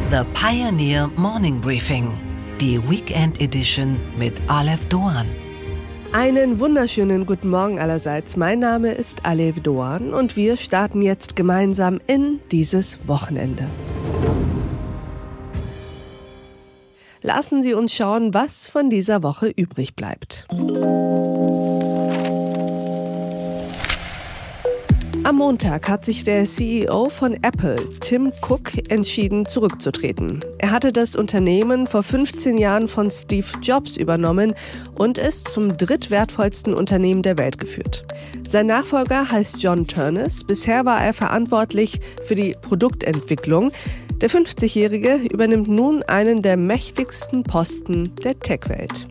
The Pioneer Morning Briefing, die Weekend Edition mit Alev Doan. Einen wunderschönen guten Morgen allerseits. Mein Name ist Alev Doan und wir starten jetzt gemeinsam in dieses Wochenende. Lassen Sie uns schauen, was von dieser Woche übrig bleibt. Am Montag hat sich der CEO von Apple, Tim Cook, entschieden, zurückzutreten. Er hatte das Unternehmen vor 15 Jahren von Steve Jobs übernommen und es zum drittwertvollsten Unternehmen der Welt geführt. Sein Nachfolger heißt John Ternus. Bisher war er verantwortlich für die Produktentwicklung. Der 50-Jährige übernimmt nun einen der mächtigsten Posten der Tech-Welt.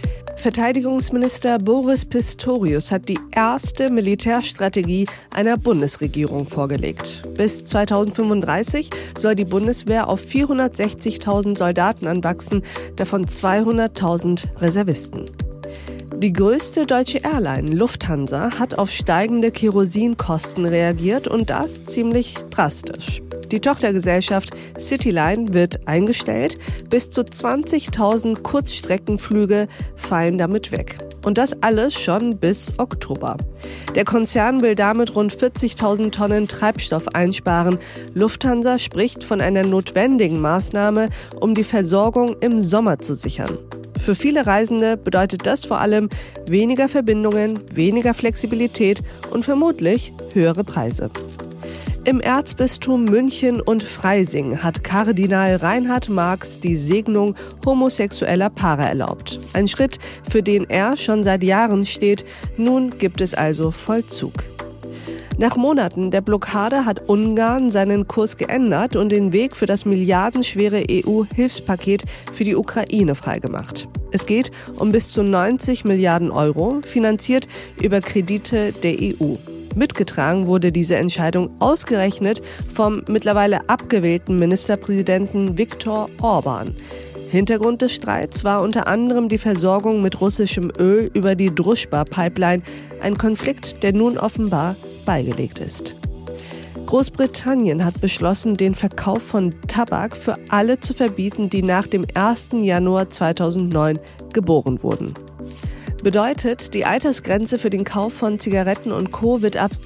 Verteidigungsminister Boris Pistorius hat die erste Militärstrategie einer Bundesregierung vorgelegt. Bis 2035 soll die Bundeswehr auf 460.000 Soldaten anwachsen, davon 200.000 Reservisten. Die größte deutsche Airline, Lufthansa, hat auf steigende Kerosinkosten reagiert und das ziemlich drastisch. Die Tochtergesellschaft Cityline wird eingestellt, bis zu 20.000 Kurzstreckenflüge fallen damit weg. Und das alles schon bis Oktober. Der Konzern will damit rund 40.000 Tonnen Treibstoff einsparen. Lufthansa spricht von einer notwendigen Maßnahme, um die Versorgung im Sommer zu sichern. Für viele Reisende bedeutet das vor allem weniger Verbindungen, weniger Flexibilität und vermutlich höhere Preise. Im Erzbistum München und Freising hat Kardinal Reinhard Marx die Segnung homosexueller Paare erlaubt. Ein Schritt, für den er schon seit Jahren steht. Nun gibt es also Vollzug. Nach Monaten der Blockade hat Ungarn seinen Kurs geändert und den Weg für das milliardenschwere EU-Hilfspaket für die Ukraine freigemacht. Es geht um bis zu 90 Milliarden Euro, finanziert über Kredite der EU. Mitgetragen wurde diese Entscheidung ausgerechnet vom mittlerweile abgewählten Ministerpräsidenten Viktor Orbán. Hintergrund des Streits war unter anderem die Versorgung mit russischem Öl über die Druschba-Pipeline, ein Konflikt, der nun offenbar beigelegt ist. Großbritannien hat beschlossen, den Verkauf von Tabak für alle zu verbieten, die nach dem 1. Januar 2009 geboren wurden. Bedeutet, die Altersgrenze für den Kauf von Zigaretten und Co. wird ab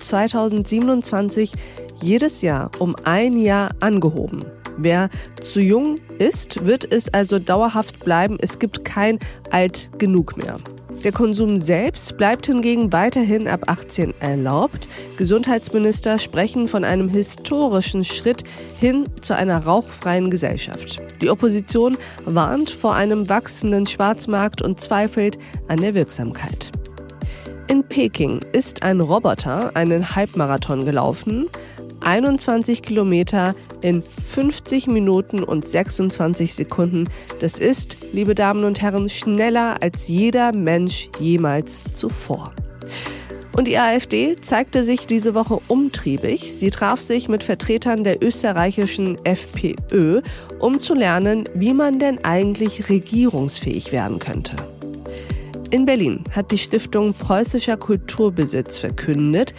2027 jedes Jahr um 1 Jahr angehoben. Wer zu jung ist, wird es also dauerhaft bleiben. Es gibt kein alt genug mehr. Der Konsum selbst bleibt hingegen weiterhin ab 18 erlaubt. Gesundheitsminister sprechen von einem historischen Schritt hin zu einer rauchfreien Gesellschaft. Die Opposition warnt vor einem wachsenden Schwarzmarkt und zweifelt an der Wirksamkeit. In Peking ist ein Roboter einen Halbmarathon gelaufen. 21 Kilometer in 50 Minuten und 26 Sekunden. Das ist, liebe Damen und Herren, schneller als jeder Mensch jemals zuvor. Und die AfD zeigte sich diese Woche umtriebig. Sie traf sich mit Vertretern der österreichischen FPÖ, um zu lernen, wie man denn eigentlich regierungsfähig werden könnte. In Berlin hat die Stiftung Preußischer Kulturbesitz verkündet,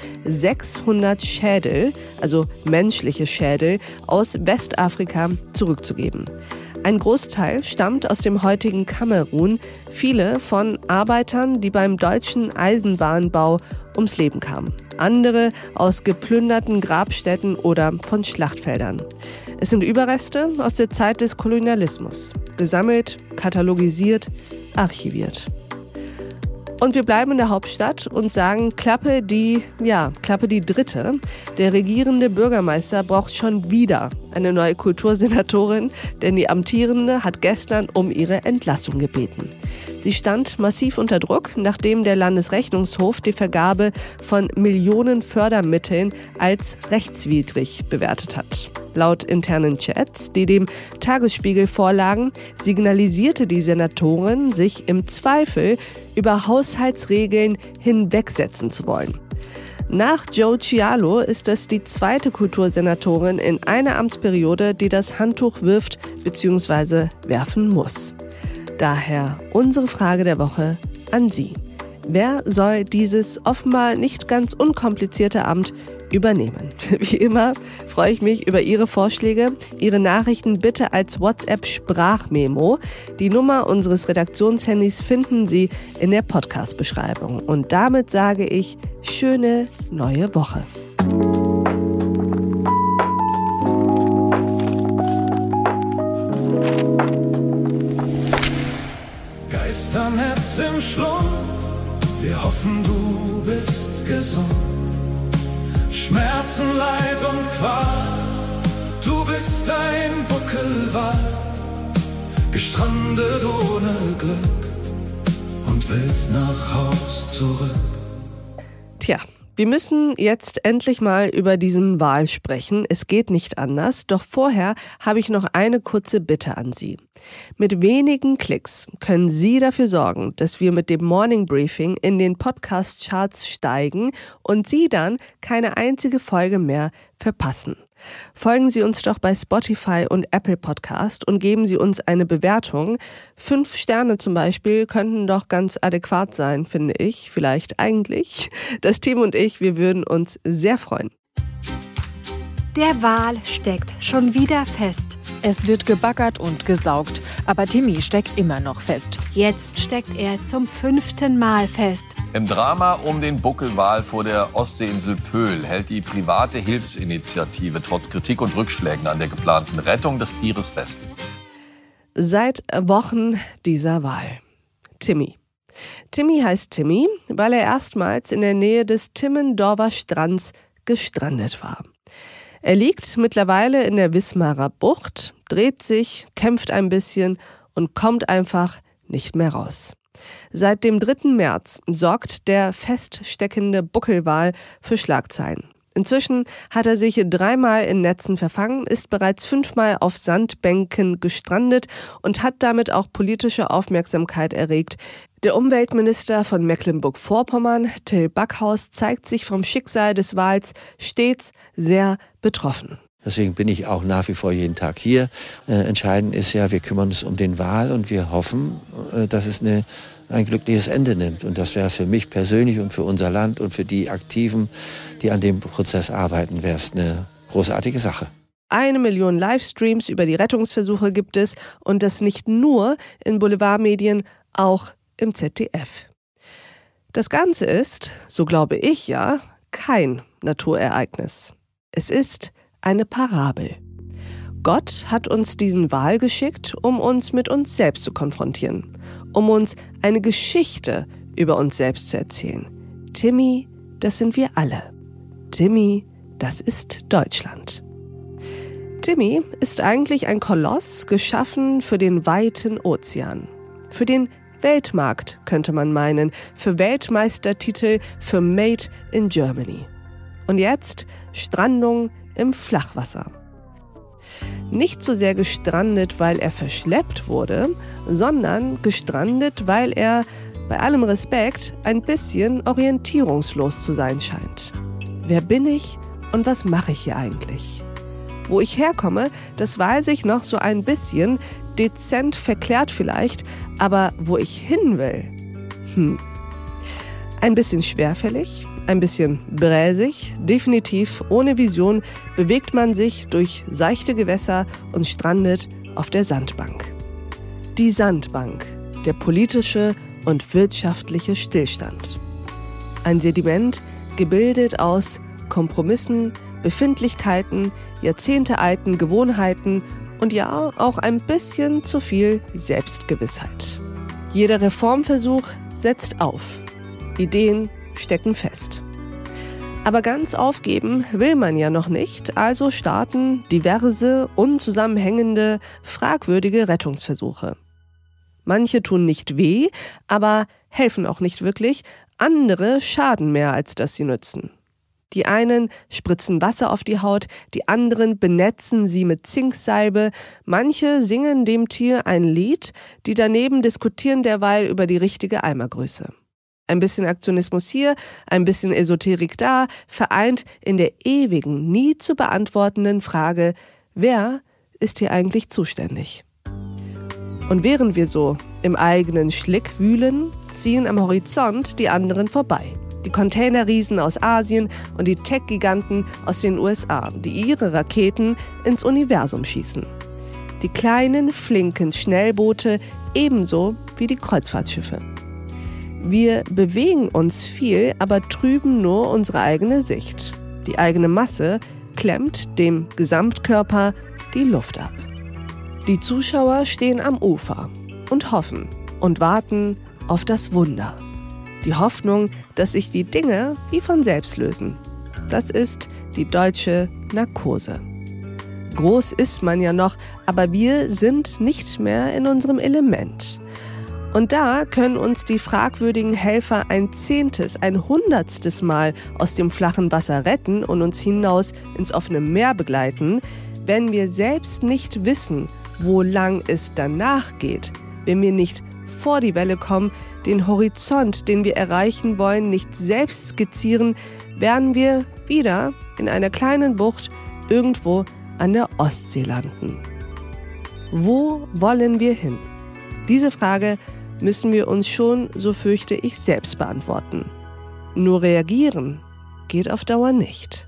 600 Schädel, also menschliche Schädel, aus Westafrika zurückzugeben. Ein Großteil stammt aus dem heutigen Kamerun, viele von Arbeitern, die beim deutschen Eisenbahnbau ums Leben kamen. Andere aus geplünderten Grabstätten oder von Schlachtfeldern. Es sind Überreste aus der Zeit des Kolonialismus, gesammelt, katalogisiert, archiviert. Und wir bleiben in der Hauptstadt und sagen, Klappe die dritte. Der regierende Bürgermeister braucht schon wieder eine neue Kultursenatorin, denn die amtierende hat gestern um ihre Entlassung gebeten. Sie stand massiv unter Druck, nachdem der Landesrechnungshof die Vergabe von Millionen Fördermitteln als rechtswidrig bewertet hat. Laut internen Chats, die dem Tagesspiegel vorlagen, signalisierte die Senatorin, sich im Zweifel über Haushaltsregeln hinwegsetzen zu wollen. Nach Joe Cialo ist es die zweite Kultursenatorin in einer Amtsperiode, die das Handtuch wirft bzw. werfen muss. Daher unsere Frage der Woche an Sie. Wer soll dieses offenbar nicht ganz unkomplizierte Amt übernehmen? Wie immer freue ich mich über Ihre Vorschläge. Ihre Nachrichten bitte als WhatsApp-Sprachmemo. Die Nummer unseres Redaktionshandys finden Sie in der Podcast-Beschreibung. Und damit sage ich, schöne neue Woche. Geisternetz im Schlund, wir hoffen, du bist gesund. Schmerzen, Leid und Qual, du bist ein Buckelwal, gestrandet ohne Glück und willst nach Haus zurück. Tja, wir müssen jetzt endlich mal über diesen Wal sprechen. Es geht nicht anders. Doch vorher habe ich noch eine kurze Bitte an Sie. Mit wenigen Klicks können Sie dafür sorgen, dass wir mit dem Morning Briefing in den Podcast-Charts steigen und Sie dann keine einzige Folge mehr verpassen. Folgen Sie uns doch bei Spotify und Apple Podcast und geben Sie uns eine Bewertung. 5 Sterne zum Beispiel könnten doch ganz adäquat sein, finde ich, vielleicht eigentlich. Das Team und ich, wir würden uns sehr freuen. Der Wal steckt schon wieder fest. Es wird gebaggert und gesaugt, aber Timmy steckt immer noch fest. Jetzt steckt er zum 5. Mal fest. Im Drama um den Buckelwal vor der Ostseeinsel Pöhl hält die private Hilfsinitiative trotz Kritik und Rückschlägen an der geplanten Rettung des Tieres fest. Seit Wochen dieser Wal. Timmy. Timmy heißt Timmy, weil er erstmals in der Nähe des Timmendorfer Strands gestrandet war. Er liegt mittlerweile in der Wismarer Bucht, dreht sich, kämpft ein bisschen und kommt einfach nicht mehr raus. Seit dem 3. März sorgt der feststeckende Buckelwal für Schlagzeilen. Inzwischen hat er sich 3-mal in Netzen verfangen, ist bereits 5-mal auf Sandbänken gestrandet und hat damit auch politische Aufmerksamkeit erregt. Der Umweltminister von Mecklenburg-Vorpommern, Till Backhaus, zeigt sich vom Schicksal des Wals stets sehr betroffen. Deswegen bin ich auch nach wie vor jeden Tag hier. Entscheidend ist ja, wir kümmern uns um den Wal und wir hoffen, dass es ein glückliches Ende nimmt. Und das wäre für mich persönlich und für unser Land und für die Aktiven, die an dem Prozess arbeiten, wäre es eine großartige Sache. 1 Million Livestreams über die Rettungsversuche gibt es und das nicht nur in Boulevardmedien, auch im ZDF. Das Ganze ist, so glaube ich ja, kein Naturereignis. Es ist eine Parabel. Gott hat uns diesen Wal geschickt, um uns mit uns selbst zu konfrontieren, um uns eine Geschichte über uns selbst zu erzählen. Timmy, das sind wir alle. Timmy, das ist Deutschland. Timmy ist eigentlich ein Koloss, geschaffen für den weiten Ozean. Für den Weltmarkt, könnte man meinen, für Weltmeistertitel, für Made in Germany. Und jetzt Strandung im Flachwasser. Nicht so sehr gestrandet, weil er verschleppt wurde, sondern gestrandet, weil er, bei allem Respekt, ein bisschen orientierungslos zu sein scheint. Wer bin ich und was mache ich hier eigentlich? Wo ich herkomme, das weiß ich noch so ein bisschen, dezent verklärt vielleicht, aber wo ich hin will? Ein bisschen schwerfällig, ein bisschen bräsig, definitiv ohne Vision bewegt man sich durch seichte Gewässer und strandet auf der Sandbank. Die Sandbank, der politische und wirtschaftliche Stillstand. Ein Sediment, gebildet aus Kompromissen, Befindlichkeiten, jahrzehntealten Gewohnheiten und ja auch ein bisschen zu viel Selbstgewissheit. Jeder Reformversuch setzt auf. Ideen stecken fest. Aber ganz aufgeben will man ja noch nicht, also starten diverse, unzusammenhängende, fragwürdige Rettungsversuche. Manche tun nicht weh, aber helfen auch nicht wirklich, andere schaden mehr, als dass sie nützen. Die einen spritzen Wasser auf die Haut, die anderen benetzen sie mit Zinksalbe, manche singen dem Tier ein Lied, die daneben diskutieren derweil über die richtige Eimergröße. Ein bisschen Aktionismus hier, ein bisschen Esoterik da, vereint in der ewigen, nie zu beantwortenden Frage, wer ist hier eigentlich zuständig? Und während wir so im eigenen Schlick wühlen, ziehen am Horizont die anderen vorbei. Die Containerriesen aus Asien und die Tech-Giganten aus den USA, die ihre Raketen ins Universum schießen. Die kleinen, flinken Schnellboote ebenso wie die Kreuzfahrtschiffe. Wir bewegen uns viel, aber trüben nur unsere eigene Sicht. Die eigene Masse klemmt dem Gesamtkörper die Luft ab. Die Zuschauer stehen am Ufer und hoffen und warten auf das Wunder. Die Hoffnung, dass sich die Dinge wie von selbst lösen. Das ist die deutsche Narkose. Groß ist man ja noch, aber wir sind nicht mehr in unserem Element. Und da können uns die fragwürdigen Helfer ein 10., ein 100. Mal aus dem flachen Wasser retten und uns hinaus ins offene Meer begleiten, wenn wir selbst nicht wissen, wo lang es danach geht, wenn wir nicht vor die Welle kommen, den Horizont, den wir erreichen wollen, nicht selbst skizzieren, werden wir wieder in einer kleinen Bucht irgendwo an der Ostsee landen. Wo wollen wir hin? Diese Frage müssen wir uns schon, so fürchte ich, selbst beantworten. Nur reagieren geht auf Dauer nicht.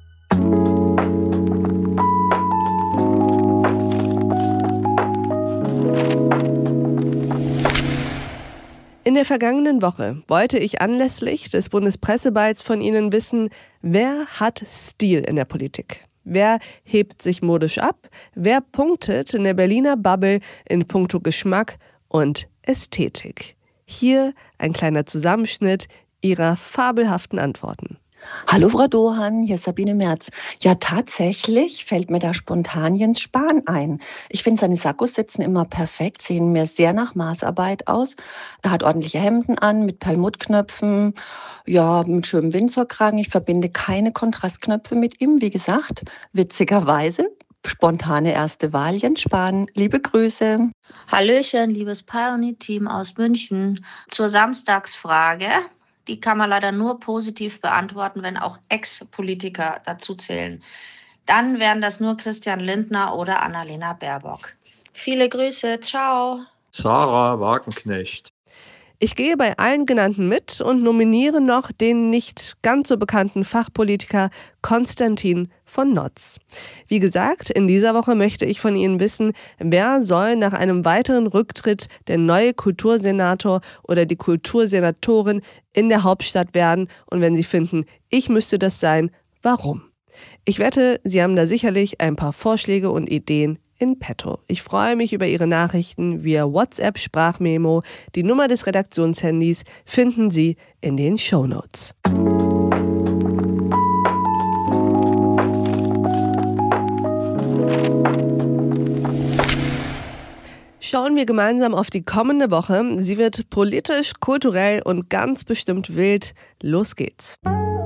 In der vergangenen Woche wollte ich anlässlich des Bundespresseballs von Ihnen wissen, wer hat Stil in der Politik? Wer hebt sich modisch ab? Wer punktet in der Berliner Bubble in puncto Geschmack und Ästhetik? Hier ein kleiner Zusammenschnitt Ihrer fabelhaften Antworten. Hallo Frau Dohan, hier ist Sabine Merz. Ja, tatsächlich fällt mir da spontan Jens Spahn ein. Ich finde, seine Sakkos sitzen immer perfekt, sehen mir sehr nach Maßarbeit aus. Er hat ordentliche Hemden an, mit Perlmuttknöpfen, ja, mit schönem Windsorkragen. Ich verbinde keine Kontrastknöpfe mit ihm, wie gesagt. Witzigerweise, spontane erste Wahl, Jens Spahn. Liebe Grüße. Hallöchen, liebes Pioneer-Team aus München. Zur Samstagsfrage. Die kann man leider nur positiv beantworten, wenn auch Ex-Politiker dazu zählen. Dann wären das nur Christian Lindner oder Annalena Baerbock. Viele Grüße, ciao. Sarah Wagenknecht. Ich gehe bei allen genannten mit und nominiere noch den nicht ganz so bekannten Fachpolitiker Konstantin von Notz. Wie gesagt, in dieser Woche möchte ich von Ihnen wissen, wer soll nach einem weiteren Rücktritt der neue Kultursenator oder die Kultursenatorin in der Hauptstadt werden und wenn Sie finden, ich müsste das sein, warum? Ich wette, Sie haben da sicherlich ein paar Vorschläge und Ideen in petto. Ich freue mich über Ihre Nachrichten via WhatsApp-Sprachmemo. Die Nummer des Redaktionshandys finden Sie in den Shownotes. Schauen wir gemeinsam auf die kommende Woche. Sie wird politisch, kulturell und ganz bestimmt wild. Los geht's.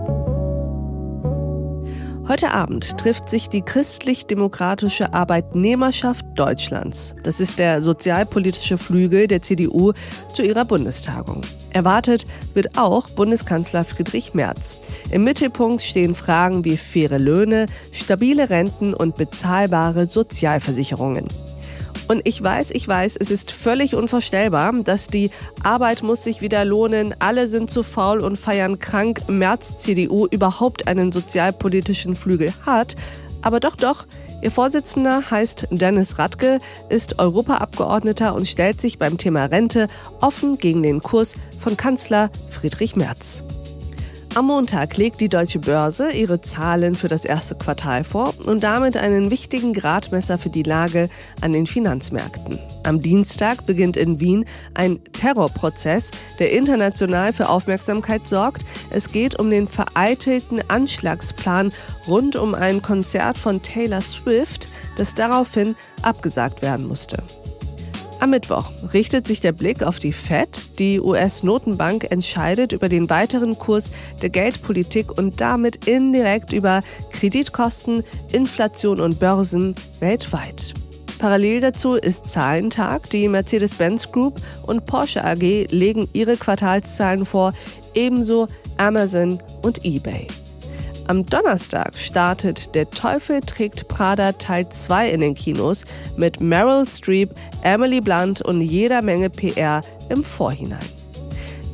Heute Abend trifft sich die Christlich-Demokratische Arbeitnehmerschaft Deutschlands. Das ist der sozialpolitische Flügel der CDU zu ihrer Bundestagung. Erwartet wird auch Bundeskanzler Friedrich Merz. Im Mittelpunkt stehen Fragen wie faire Löhne, stabile Renten und bezahlbare Sozialversicherungen. Und ich weiß, es ist völlig unvorstellbar, dass die Arbeit muss sich wieder lohnen, alle sind zu faul und feiern krank, Merz-CDU überhaupt einen sozialpolitischen Flügel hat. Aber doch, ihr Vorsitzender heißt Dennis Radke, ist Europaabgeordneter und stellt sich beim Thema Rente offen gegen den Kurs von Kanzler Friedrich Merz. Am Montag legt die Deutsche Börse ihre Zahlen für das erste Quartal vor und damit einen wichtigen Gradmesser für die Lage an den Finanzmärkten. Am Dienstag beginnt in Wien ein Terrorprozess, der international für Aufmerksamkeit sorgt. Es geht um den vereitelten Anschlagsplan rund um ein Konzert von Taylor Swift, das daraufhin abgesagt werden musste. Am Mittwoch richtet sich der Blick auf die FED. Die US-Notenbank entscheidet über den weiteren Kurs der Geldpolitik und damit indirekt über Kreditkosten, Inflation und Börsen weltweit. Parallel dazu ist Zahlentag. Die Mercedes-Benz Group und Porsche AG legen ihre Quartalszahlen vor, ebenso Amazon und eBay. Am Donnerstag startet Der Teufel trägt Prada Teil 2 in den Kinos mit Meryl Streep, Emily Blunt und jeder Menge PR im Vorhinein.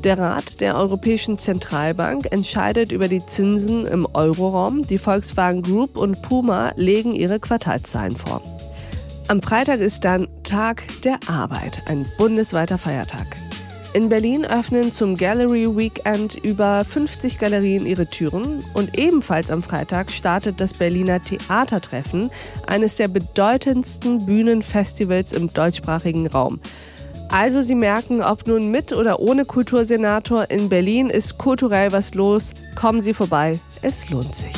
Der Rat der Europäischen Zentralbank entscheidet über die Zinsen im Euroraum. Die Volkswagen Group und Puma legen ihre Quartalszahlen vor. Am Freitag ist dann Tag der Arbeit, ein bundesweiter Feiertag. In Berlin öffnen zum Gallery Weekend über 50 Galerien ihre Türen und ebenfalls am Freitag startet das Berliner Theatertreffen, eines der bedeutendsten Bühnenfestivals im deutschsprachigen Raum. Also Sie merken, ob nun mit oder ohne Kultursenator, in Berlin ist kulturell was los. Kommen Sie vorbei, es lohnt sich.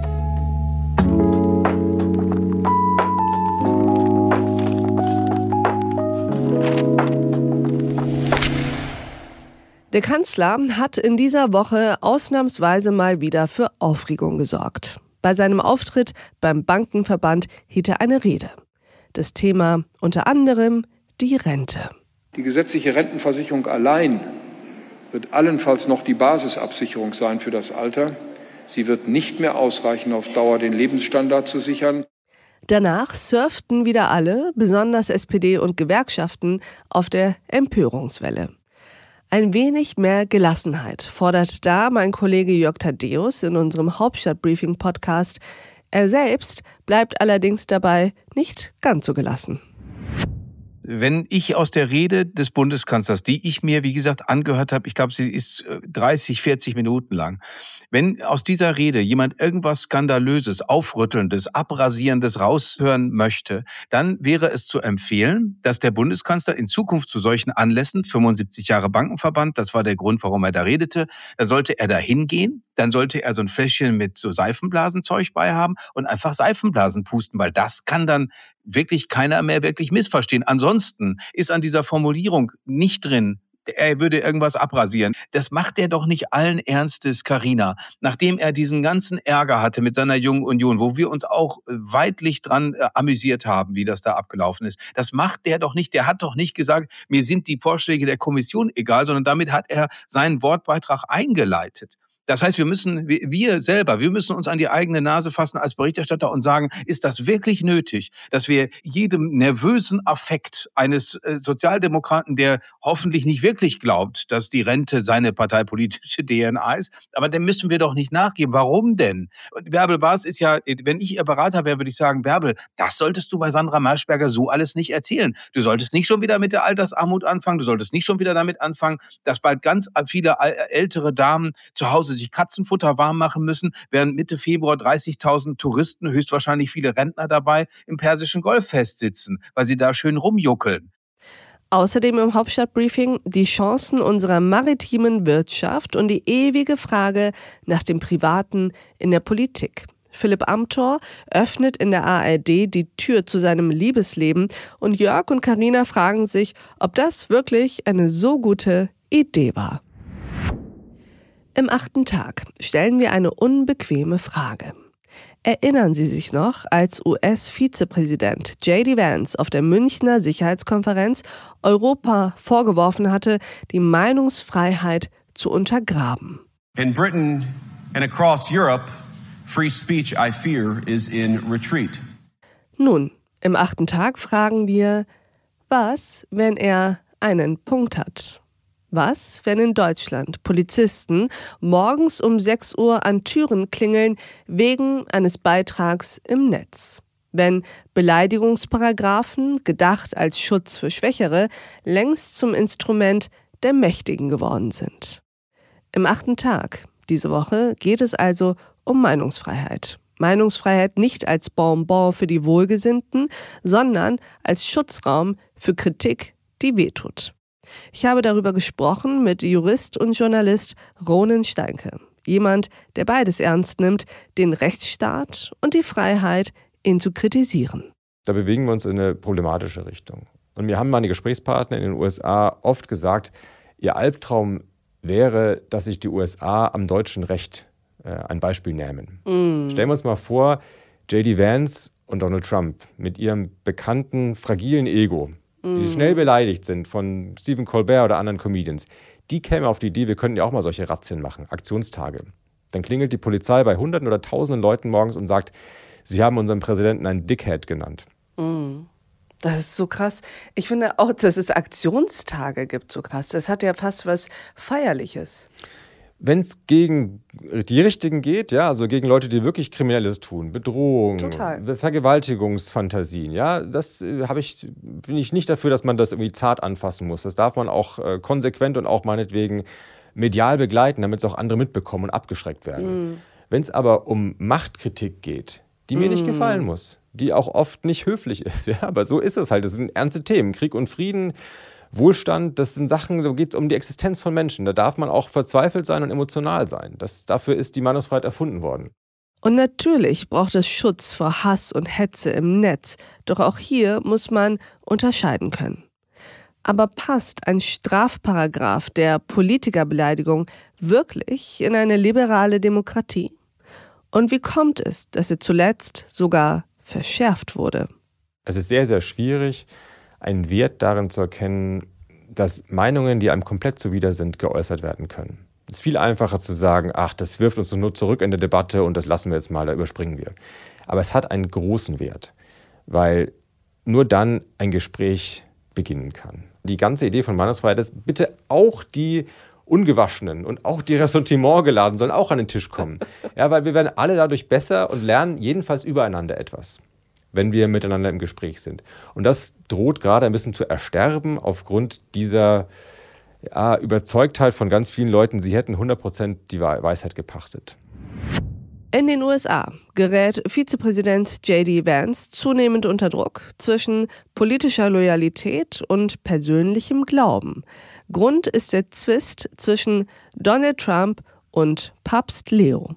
Der Kanzler hat in dieser Woche ausnahmsweise mal wieder für Aufregung gesorgt. Bei seinem Auftritt beim Bankenverband hielt er eine Rede. Das Thema unter anderem die Rente. Die gesetzliche Rentenversicherung allein wird allenfalls noch die Basisabsicherung sein für das Alter. Sie wird nicht mehr ausreichen, auf Dauer den Lebensstandard zu sichern. Danach surften wieder alle, besonders SPD und Gewerkschaften, auf der Empörungswelle. Ein wenig mehr Gelassenheit fordert da mein Kollege Jörg Thaddäus in unserem Hauptstadt-Briefing-Podcast. Er selbst bleibt allerdings dabei nicht ganz so gelassen. Wenn ich aus der Rede des Bundeskanzlers, die ich mir, wie gesagt, angehört habe, ich glaube, sie ist 30, 40 Minuten lang, wenn aus dieser Rede jemand irgendwas Skandalöses, Aufrüttelndes, Abrasierendes raushören möchte, dann wäre es zu empfehlen, dass der Bundeskanzler in Zukunft zu solchen Anlässen, 75 Jahre Bankenverband, das war der Grund, warum er da redete, da sollte er da hingehen, dann sollte er so ein Fläschchen mit so Seifenblasenzeug bei haben und einfach Seifenblasen pusten, weil das kann dann wirklich keiner mehr wirklich missverstehen. Ansonsten ist an dieser Formulierung nicht drin, er würde irgendwas abrasieren. Das macht er doch nicht allen Ernstes, Carina. Nachdem er diesen ganzen Ärger hatte mit seiner Jungen Union, wo wir uns auch weidlich dran amüsiert haben, wie das da abgelaufen ist. Das macht der doch nicht. Der hat doch nicht gesagt, mir sind die Vorschläge der Kommission egal, sondern damit hat er seinen Wortbeitrag eingeleitet. Das heißt, wir müssen uns an die eigene Nase fassen als Berichterstatter und sagen, ist das wirklich nötig, dass wir jedem nervösen Affekt eines Sozialdemokraten, der hoffentlich nicht wirklich glaubt, dass die Rente seine parteipolitische DNA ist, aber dem müssen wir doch nicht nachgeben. Warum denn? Und Bärbel Baas ist ja, wenn ich ihr Berater wäre, würde ich sagen, Bärbel, das solltest du bei Sandra Maischberger so alles nicht erzählen. Du solltest nicht schon wieder mit der Altersarmut anfangen, du solltest nicht schon wieder damit anfangen, dass bald ganz viele ältere Damen zu Hause sich Katzenfutter warm machen müssen, während Mitte Februar 30.000 Touristen, höchstwahrscheinlich viele Rentner dabei, im Persischen Golf festsitzen, weil sie da schön rumjuckeln. Außerdem im Hauptstadtbriefing die Chancen unserer maritimen Wirtschaft und die ewige Frage nach dem Privaten in der Politik. Philipp Amthor öffnet in der ARD die Tür zu seinem Liebesleben und Jörg und Carina fragen sich, ob das wirklich eine so gute Idee war. Im 8. Tag stellen wir eine unbequeme Frage. Erinnern Sie sich noch, als US-Vizepräsident J.D. Vance auf der Münchner Sicherheitskonferenz Europa vorgeworfen hatte, die Meinungsfreiheit zu untergraben? In Britain and across Europe, free speech, I fear, is in retreat. Nun, im 8. Tag fragen wir, was, wenn er einen Punkt hat? Was, wenn in Deutschland Polizisten morgens um 6 Uhr an Türen klingeln wegen eines Beitrags im Netz? Wenn Beleidigungsparagraphen, gedacht als Schutz für Schwächere, längst zum Instrument der Mächtigen geworden sind? Im 8. Tag diese Woche geht es also um Meinungsfreiheit. Meinungsfreiheit nicht als Bonbon für die Wohlgesinnten, sondern als Schutzraum für Kritik, die wehtut. Ich habe darüber gesprochen mit Jurist und Journalist Ronen Steinke. Jemand, der beides ernst nimmt, den Rechtsstaat und die Freiheit, ihn zu kritisieren. Da bewegen wir uns in eine problematische Richtung. Und mir haben meine Gesprächspartner in den USA oft gesagt, ihr Albtraum wäre, dass sich die USA am deutschen Recht ein Beispiel nehmen. Stellen wir uns mal vor, J.D. Vance und Donald Trump mit ihrem bekannten, fragilen Ego, die schnell beleidigt sind von Stephen Colbert oder anderen Comedians, die kämen auf die Idee, wir könnten ja auch mal solche Razzien machen, Aktionstage. Dann klingelt die Polizei bei Hunderten oder Tausenden Leuten morgens und sagt, sie haben unseren Präsidenten einen Dickhead genannt. Das ist so krass. Ich finde auch, dass es Aktionstage gibt, so krass. Das hat ja fast was Feierliches. Wenn es gegen die Richtigen geht, ja, also gegen Leute, die wirklich Kriminelles tun, Bedrohung, Vergewaltigungsfantasien, ja, das bin ich nicht dafür, dass man das irgendwie zart anfassen muss. Das darf man auch konsequent und auch meinetwegen medial begleiten, damit es auch andere mitbekommen und abgeschreckt werden. Wenn es aber um Machtkritik geht, die mir nicht gefallen muss, die auch oft nicht höflich ist, ja, aber so ist es halt. Das sind ernste Themen. Krieg und Frieden, Wohlstand, das sind Sachen, da geht es um die Existenz von Menschen. Da darf man auch verzweifelt sein und emotional sein. Dafür ist die Meinungsfreiheit erfunden worden. Und natürlich braucht es Schutz vor Hass und Hetze im Netz. Doch auch hier muss man unterscheiden können. Aber passt ein Strafparagraf der Politikerbeleidigung wirklich in eine liberale Demokratie? Und wie kommt es, dass er zuletzt sogar verschärft wurde? Es ist sehr, sehr schwierig, einen Wert darin zu erkennen, dass Meinungen, die einem komplett zuwider sind, geäußert werden können. Es ist viel einfacher zu sagen, ach, das wirft uns nur zurück in der Debatte und das lassen wir jetzt mal, da überspringen wir. Aber es hat einen großen Wert, weil nur dann ein Gespräch beginnen kann. Die ganze Idee von Meinungsfreiheit ist, bitte auch die Ungewaschenen und auch die Ressentimentgeladenen sollen auch an den Tisch kommen. Ja, weil wir werden alle dadurch besser und lernen jedenfalls übereinander etwas, wenn wir miteinander im Gespräch sind. Und das droht gerade ein bisschen zu ersterben aufgrund dieser Überzeugtheit von ganz vielen Leuten, sie hätten 100% die Weisheit gepachtet. In den USA gerät Vizepräsident J.D. Vance zunehmend unter Druck zwischen politischer Loyalität und persönlichem Glauben. Grund ist der Zwist zwischen Donald Trump und Papst Leo.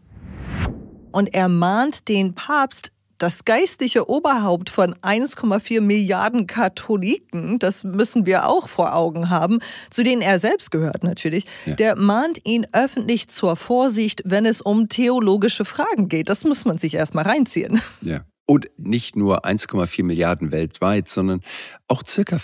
Und er mahnt den Papst, das geistliche Oberhaupt von 1,4 Milliarden Katholiken, das müssen wir auch vor Augen haben, zu denen er selbst gehört natürlich, der mahnt ihn öffentlich zur Vorsicht, wenn es um theologische Fragen geht. Das muss man sich erst mal reinziehen. Ja. Und nicht nur 1,4 Milliarden weltweit, sondern auch circa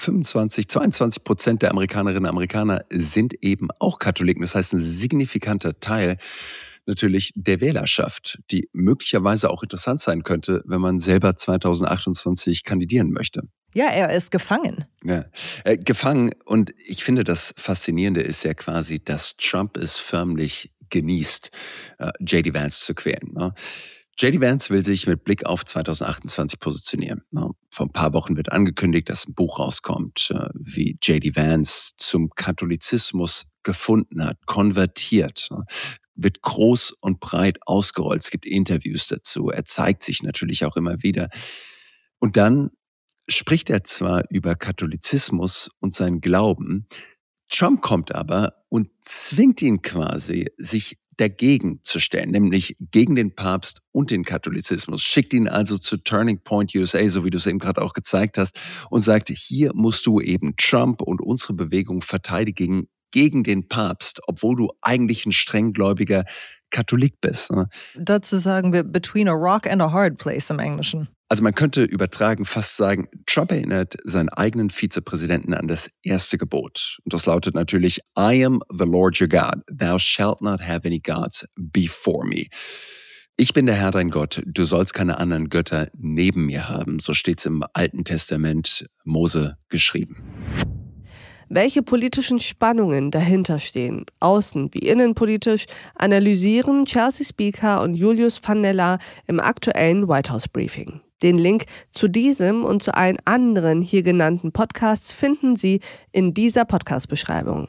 22% der Amerikanerinnen und Amerikaner sind eben auch Katholiken. Das heißt, ein signifikanter Teil natürlich der Wählerschaft, die möglicherweise auch interessant sein könnte, wenn man selber 2028 kandidieren möchte. Ja, er ist gefangen. Ja, gefangen. Und ich finde, das Faszinierende ist ja quasi, dass Trump es förmlich genießt, J.D. Vance zu quälen. Ne? J.D. Vance will sich mit Blick auf 2028 positionieren. Ne? Vor ein paar Wochen wird angekündigt, dass ein Buch rauskommt, wie J.D. Vance zum Katholizismus gefunden hat, konvertiert. Ne? Wird groß und breit ausgerollt. Es gibt Interviews dazu. Er zeigt sich natürlich auch immer wieder. Und dann spricht er zwar über Katholizismus und seinen Glauben, Trump kommt aber und zwingt ihn quasi, sich dagegen zu stellen, nämlich gegen den Papst und den Katholizismus. Schickt ihn also zu Turning Point USA, so wie du es eben gerade auch gezeigt hast, und sagt, hier musst du eben Trump und unsere Bewegung verteidigen gegen den Papst, obwohl du eigentlich ein strenggläubiger Katholik bist. Ne? Dazu sagen wir between a rock and a hard place im Englischen. Also man könnte übertragen fast sagen, Trump erinnert seinen eigenen Vizepräsidenten an das erste Gebot. Und das lautet natürlich, I am the Lord your God, thou shalt not have any gods before me. Ich bin der Herr dein Gott, du sollst keine anderen Götter neben mir haben. So steht es im Alten Testament Mose geschrieben. Welche politischen Spannungen dahinter stehen, außen- wie innenpolitisch, analysieren Chelsea Spiker und Julius van der Laar im aktuellen White House Briefing. Den Link zu diesem und zu allen anderen hier genannten Podcasts finden Sie in dieser Podcast-Beschreibung.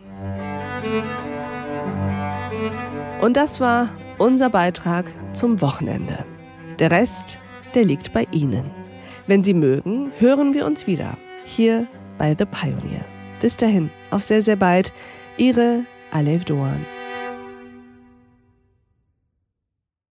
Und das war unser Beitrag zum Wochenende. Der Rest, der liegt bei Ihnen. Wenn Sie mögen, hören wir uns wieder, hier bei The Pioneer. Bis dahin, auf sehr, sehr bald. Ihre Alef Doan.